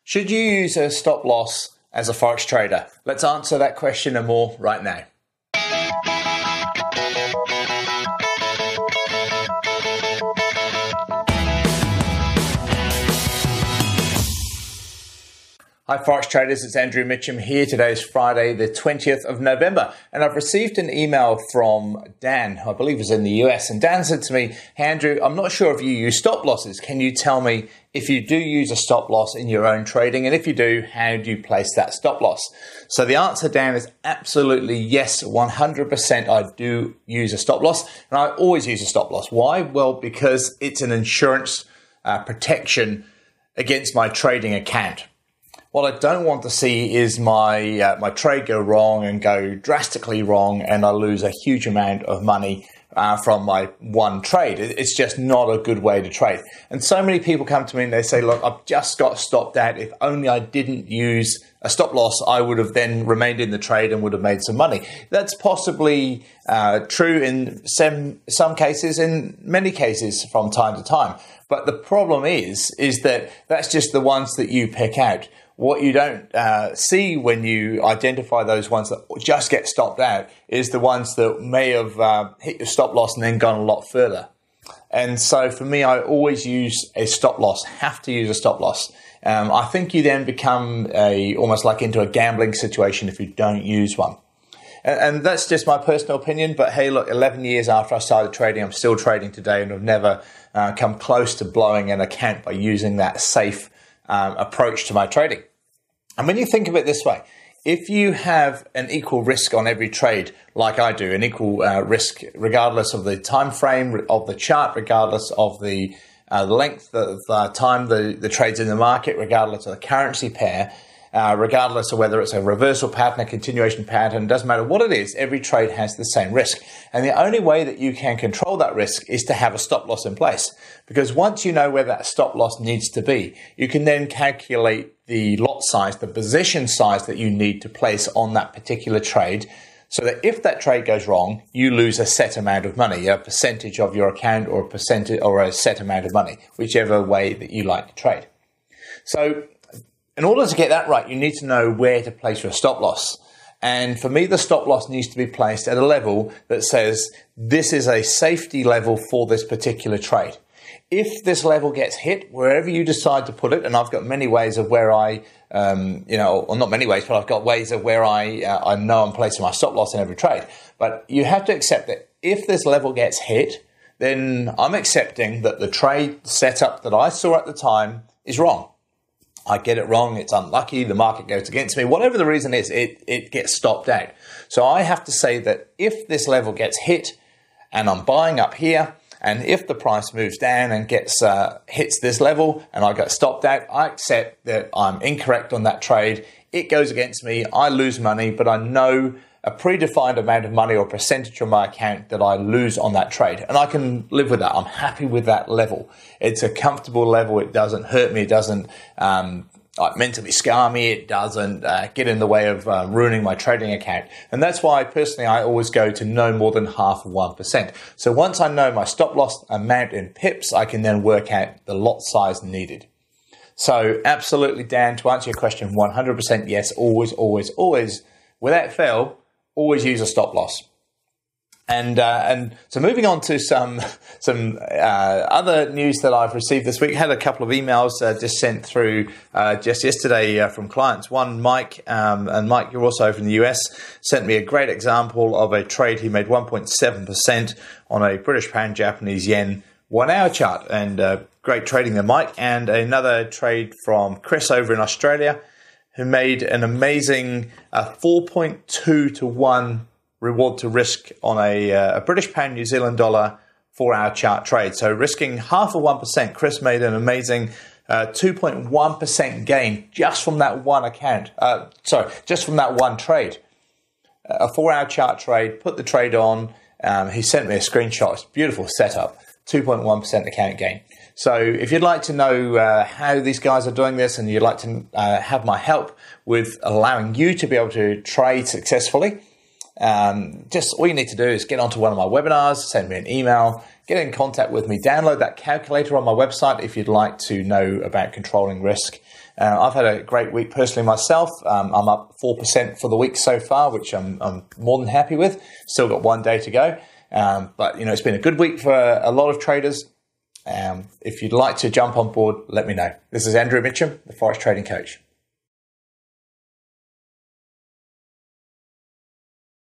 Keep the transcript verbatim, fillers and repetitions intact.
Should you use a stop loss as a Forex trader? Let's answer that question and more right now. Hi Forex traders, it's Andrew Mitchum here. Today is Friday the twentieth of November and I've received an email from Dan, who I believe is in the U S, and Dan said to me, "Hey Andrew, I'm not sure if you use stop losses. Can you tell me if you do use a stop loss in your own trading, and if you do, how do you place that stop loss?" So the answer, Dan, is absolutely yes, one hundred percent I do use a stop loss, and I always use a stop loss. Why? Well, because it's an insurance uh, protection against my trading account. What I don't want to see is my uh, my trade go wrong and go drastically wrong, and I lose a huge amount of money uh, from my one trade. It's just not a good way to trade. And so many people come to me and they say, "Look, I've just got stopped out. If only I didn't use a stop loss, I would have then remained in the trade and would have made some money." That's possibly uh, true in some some cases, in many cases from time to time. But the problem is, is that that's just the ones that you pick out. What you don't uh, see when you identify those ones that just get stopped out is the ones that may have uh, hit your stop loss and then gone a lot further. And so for me, I always use a stop loss, have to use a stop loss. Um, I think you then become a almost like into a gambling situation if you don't use one. And, and that's just my personal opinion. But hey, look, eleven years after I started trading, I'm still trading today, and I've never uh, come close to blowing an account by using that safe Um, approach to my trading. And when you think of it this way, if you have an equal risk on every trade, like I do, an equal uh, risk regardless of the time frame of the chart, regardless of the uh, length of uh, time the, the trade's in the market, regardless of the currency pair, uh, regardless of whether it's a reversal pattern, a continuation pattern, doesn't matter what it is, every trade has the same risk. And the only way that you can control that risk is to have a stop loss in place. Because once you know where that stop loss needs to be, you can then calculate the lot size, the position size that you need to place on that particular trade, so that if that trade goes wrong, you lose a set amount of money, a percentage of your account or a percentage or a set amount of money, whichever way that you like to trade. So in order to get that right, you need to know where to place your stop loss. And for me, the stop loss needs to be placed at a level that says this is a safety level for this particular trade. If this level gets hit, wherever you decide to put it, and I've got many ways of where I, um, you know, or not many ways, but I've got ways of where I, uh, I know I'm placing my stop loss in every trade. But you have to accept that if this level gets hit, then I'm accepting that the trade setup that I saw at the time is wrong. I get it wrong, it's unlucky, the market goes against me, whatever the reason is, it, it gets stopped out. So I have to say that if this level gets hit and I'm buying up here, and if the price moves down and gets uh, hits this level and I get stopped out, I accept that I'm incorrect on that trade. It goes against me, I lose money, but I know a predefined amount of money or percentage on my account that I lose on that trade. And I can live with that. I'm happy with that level. It's a comfortable level. It doesn't hurt me. It doesn't um, like mentally scar me. It doesn't uh, get in the way of uh, ruining my trading account. And that's why personally I always go to no more than half of one percent. So once I know my stop loss amount in pips, I can then work out the lot size needed. So absolutely, Dan, to answer your question, one hundred percent yes, always, always, always, without fail, always use a stop loss. And uh, and so moving on to some some uh, other news that I've received this week. I had a couple of emails uh, just sent through uh, just yesterday uh, from clients. One, Mike, um, and Mike, you're also over in the U S, sent me a great example of a trade. He made one point seven percent on a British pound Japanese yen one hour chart, and uh, great trading there, Mike. And another trade from Chris over in Australia, who made an amazing uh, four point two to one reward to risk on a, uh, a British pound New Zealand dollar four-hour chart trade. So risking half of one percent, Chris made an amazing uh, two point one percent gain just from that one account. Uh, sorry, just from that one trade. A four-hour chart trade, put the trade on. Um, he sent me a screenshot. It's a beautiful setup. two point one percent account gain. So if you'd like to know uh, how these guys are doing this, and you'd like to uh, have my help with allowing you to be able to trade successfully, um, just all you need to do is get onto one of my webinars, send me an email, get in contact with me, download that calculator on my website if you'd like to know about controlling risk. Uh, I've had a great week personally myself. Um, I'm up four percent for the week so far, which I'm, I'm more than happy with. Still got one day to go. Um, but, you know, it's been a good week for a lot of traders. Um, if you'd like to jump on board, let me know. This is Andrew Mitchum, the Forex Trading Coach.